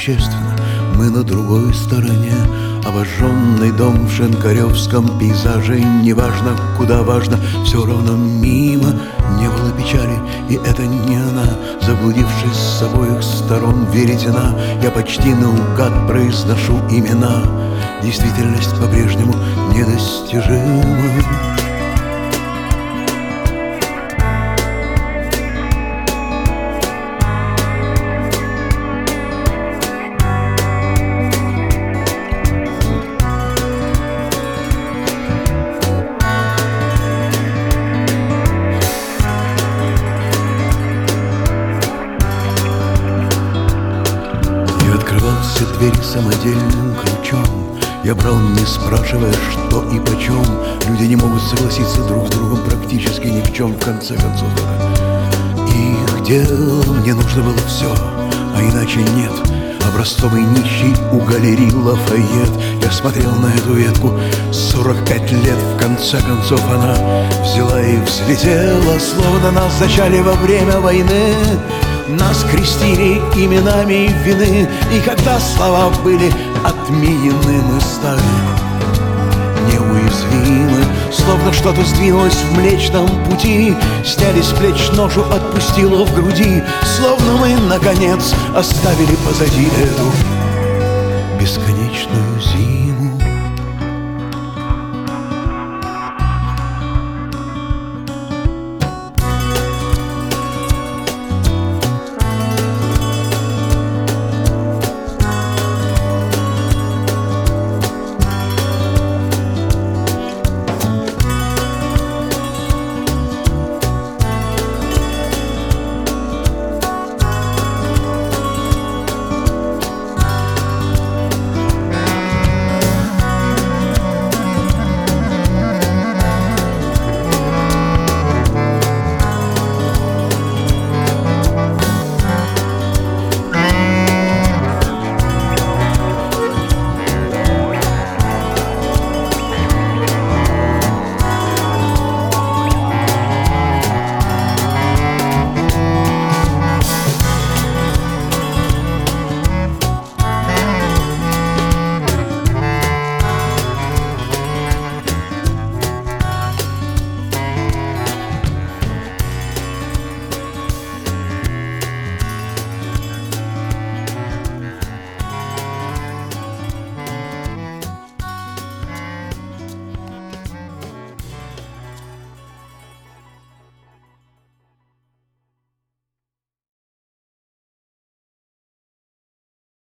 существенно, мы на другой стороне. Обожженный дом в шинкаревском пейзаже. Неважно, куда важно, все равно мимо. Не было печали, и это не она. Заблудившись с обоих сторон, веретена, я почти наугад произношу имена. Действительность по-прежнему недостижима. Открывался дверь самодельным ключом. Я брал, не спрашивая, что и почем. Люди не могут согласиться друг с другом практически ни в чем, в конце концов. Их дело, мне нужно было все, а иначе нет. Образцовый нищий у галереи Лафайет. Я смотрел на эту ветку 45 лет. В конце концов она взяла и взлетела, словно нас зачали во время войны. Нас крестили именами вины, и когда слова были отменены, мы стали неуязвимы. Словно что-то сдвинулось в Млечном Пути, сняли с плеч ношу, отпустило в груди. Словно мы, наконец, оставили позади эту бесконечную зиму.